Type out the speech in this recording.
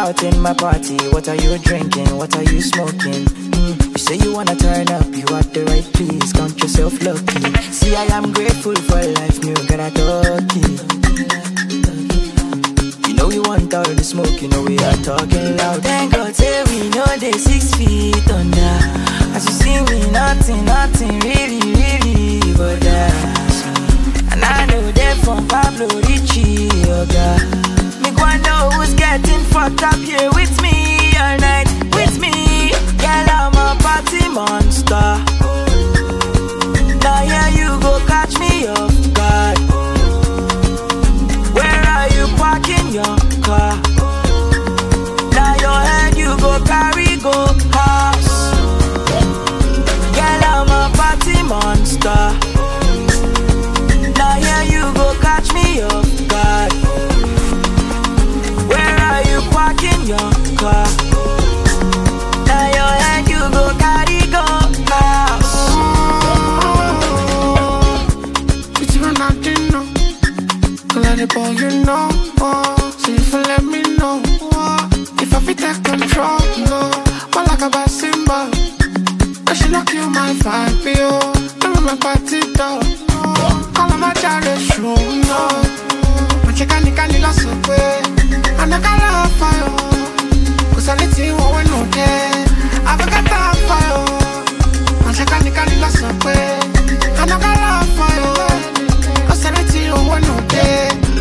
out in my party? What are you drinking? What are you smoking? You say you wanna turn up, you at the right place, count yourself lucky. See, I am grateful for life, new gotta talk it. You know we want all the smoke, you know we are talking loud. Thank God, say we know they 6 feet under. As you see me, nothing really, really but that. And I know they from Pablo Ricci, oh God. Me wanna know who's getting fucked up here with me all night, with me. Girl, I'm a party monster. Now here you go catch me off guard. Where are you parking your car? Now your head you go carry go house. Girl, I'm a party monster. Now here you go catch me off guard. Where are you parking your car? Now your head you go carry go house. It's when I didn't know. Let it go, you know. So if you let me know, if I fit take control, no. But like a bad symbol, I should not kill my vibe, yo. Let me my party dog. Call my child a shoe, no. My chicken can lost away. And I got love for you. Cause I let you when no day. I've got time for you. My chicken can lost away. And I got love for you. Cause I let you when no day.